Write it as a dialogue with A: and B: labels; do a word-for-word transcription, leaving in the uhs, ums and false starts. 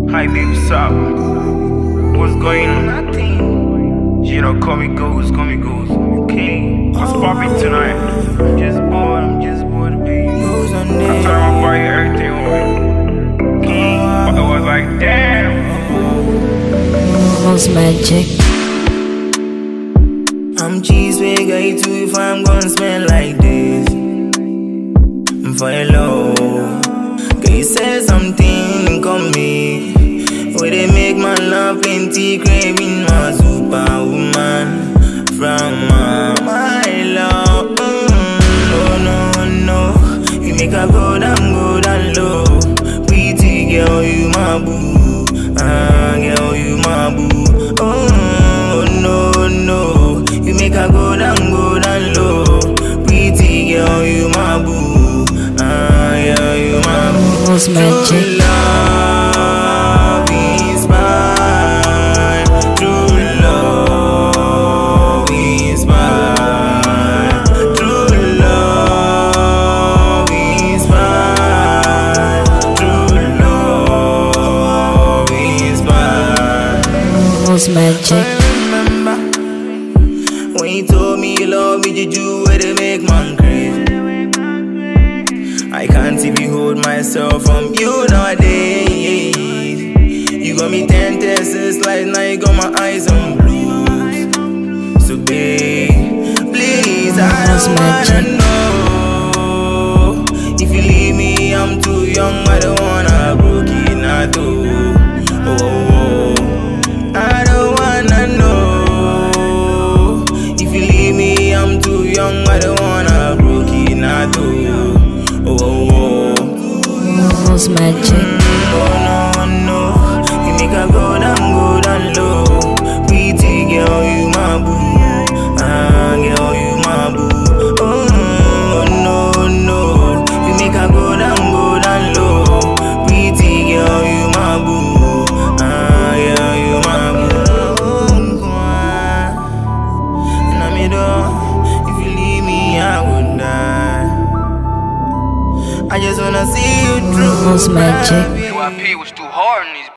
A: Hi baby, what's up? What's going on? Nothing. You know, call me goes, call me goes. Okay, what's poppin' tonight? I'm just bored, I'm just bored, baby. I told him I'll buy you everything on. Okay, but I was like, damn.
B: Most magic.
C: I'm cheeseway guy too if I'm gonna spend like this. For your love, can you say something, come me? Where they make my love plenty, craving my superwoman from my, my love. Mm, oh no, no, you make her go down, go down low. Pretty girl, you my boo. Ah, girl, you my boo. Oh no, no, you make her go down, go down low. Pretty girl, you my boo. Ah, yeah, you my boo.
B: Most magic. Magic.
C: I remember when you told me you love me, did you where they make man crazy? I can't even hold myself from you nowadays. You got me ten tests like now you got my eyes on blue. So babe, please, I don't wanna know. If you leave me, I'm too young, I don't wanna broke it, not do. Oh, oh, oh. I don't wanna know. If you leave me, I'm too young, I don't wanna broke it, not do. Oh, oh, oh.
B: Most magic.
C: Mm, oh no, no, you make her go down, go down low. Pretty girl, you my boo. Ah, girl, you my boo. Oh no, no, you make her go down, go down low. Pretty girl, you my boo. Ah, yeah, you my boo. If you leave me, I would die. I just wanna see you through.
B: Most magic.
A: U I P was too hard on these